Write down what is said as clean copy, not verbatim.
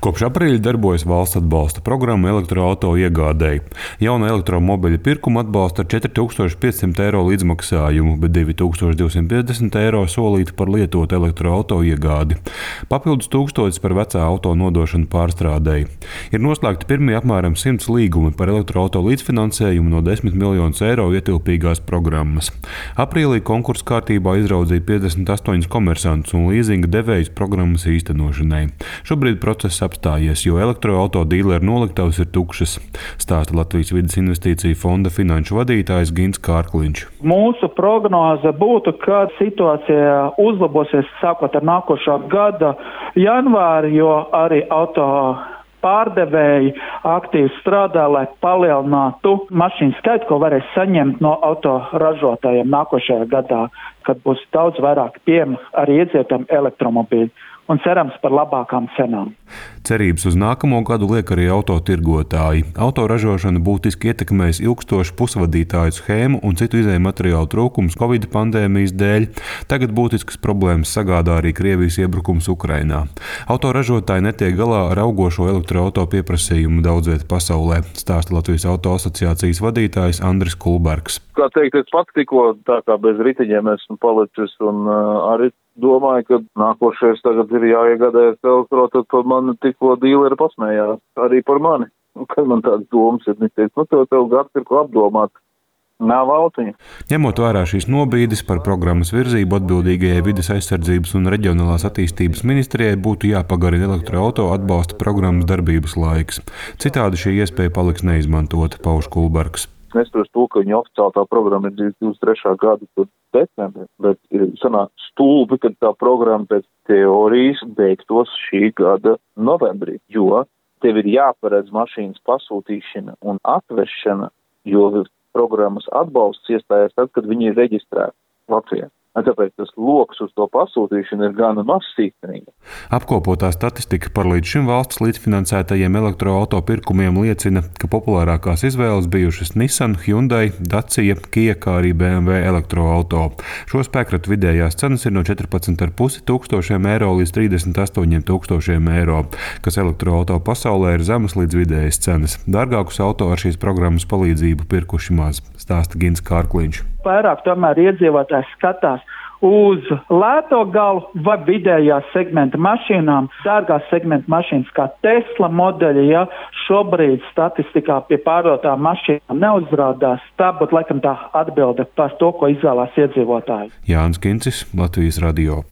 Kopš aprīļa darbojas valsts atbalsta programma elektroauto iegādēji. Jauna elektromobiļa pirkuma atbalsta ar 4500 eiro līdzmaksājumu, bet 2250 eiro solīta par lietotu elektroauto iegādi. Papildus 1000 par vecā auto nodošanu pārstrādēji. Ir noslēgti pirmie apmēram 100 līgumi par elektroauto līdzfinansējumu no 10 miljonus eiro ietilpīgās programmas. Aprīlī konkursa kārtībā izraudzīja 58 komersantus un līzinga devējus programmas īstenošanai. Šobrīd process apstājies, jo elektroauto dīleru noliktavas ir tukšas, stāsta Latvijas vides investīciju fonda finanšu vadītājs Gins Kārkliņš. Mūsu prognoze būtu, ka situācija uzlabosies sākot ar nākošā gada janvāri, jo arī auto pārdevēji aktīvi strādā, lai palielinātu mašīnu skaitu, ko varēs saņemt no auto ražotājiem nākošajā gadā, kad būs daudz vairāk pieejami arī iedzīvotājiem elektromobīļi. Un cerams par labākām cenām. Cerības uz nākamo gadu liek arī autotirgotāji. Autoražošana būtiski ietekmēs ilgstošu pusvadītāju schēmu un citu izēju materiālu trūkums Covid pandēmijas dēļ. Tagad būtiskas problēmas sagādā arī Krievijas iebrukums Ukrainā. Autoražotāji netiek galā ar augošo elektroauto pieprasījumu daudzviet pasaulē, stāsta Latvijas auto asociācijas vadītājs Andris Kulbergs. Kā teikt, es pats tikko tā kā bez riteņiem esmu palicis un arī domāju, ka nākošais tagad ir jāiegādājas elektro, tad par mani tikko dīleri pasmējās arī par mani. Kad man tādas domas ir, viņi teica, tev gads ir ko apdomāt. Nav autiņa. Ņemot vērā šīs nobīdes par programmas virzību atbildīgajai vides aizsardzības un reģionālās attīstības ministrijai būtu jāpagarina elektroauto atbalsta programmas darbības laiks. Citādi šī iespēja paliks neizmantota, pauž Kulbergs. Neskatoties to, ka viņa oficiāli tā programma ir 2023. gada decembrī, bet sanāk stulbi, kad tā programma pēc teorijas beigtos šī gada novembrī, jo tev ir jāparedz mašīnas pasūtīšana un atvešana, jo programmas atbalsts iestājas tad, kad viņi ir reģistrēti Latvijā. Tāpēc tas loks uz to pasūtīšanu ir gana mazs īstenībā. Apkopotā statistika par līdz šim valsts līdzfinansētajiem elektroauto pirkumiem liecina, ka populārākās izvēles bijušas Nissan, Hyundai, Dacia, Kia, kā arī BMW elektroauto. Šo spēkratu vidējās cenas ir no 14,5 tūkstošiem eiro līdz 38 tūkstošiem eiro, kas elektroauto pasaulē ir zemas līdz vidējas cenas. Dārgākus auto ar šīs programmas palīdzību pirkuši maz, stāsta Gins Kārkliņš. Vairāk tomēr iedzīvotājs skatās uz lēto galu vai vidējā segmenta mašīnām. Dārgās segmenta mašīnas kā Tesla modeļi, ja šobrīd statistikā pie pārdotām mašīnām neuzrādās. Tā būtu laikam tā atbilde par to, ko izvēlās iedzīvotāji. Jānis Kincis, Latvijas radio.